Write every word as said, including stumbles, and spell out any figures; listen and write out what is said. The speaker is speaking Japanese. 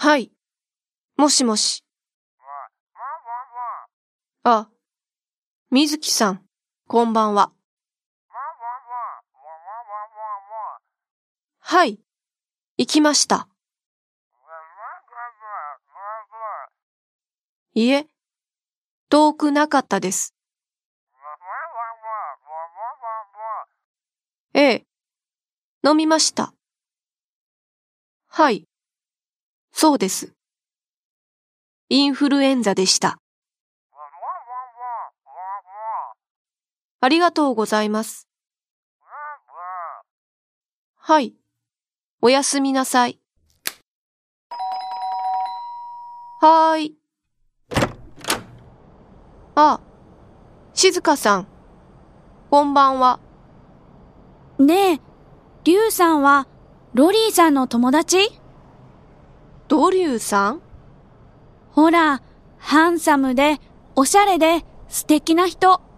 はい。もしもし。あ、水木さん、こんばんは。はい。行きました。いえ、遠くなかったです。ええ、飲みました。はい。そうです。インフルエンザでした。ありがとうございます。はい。おやすみなさい。はーい。あ、静香さん。こんばんは。 ねえ、リュウさんはロリーさんの友達？ ドリューさん？ ほら、ハンサムでおしゃれで素敵な人。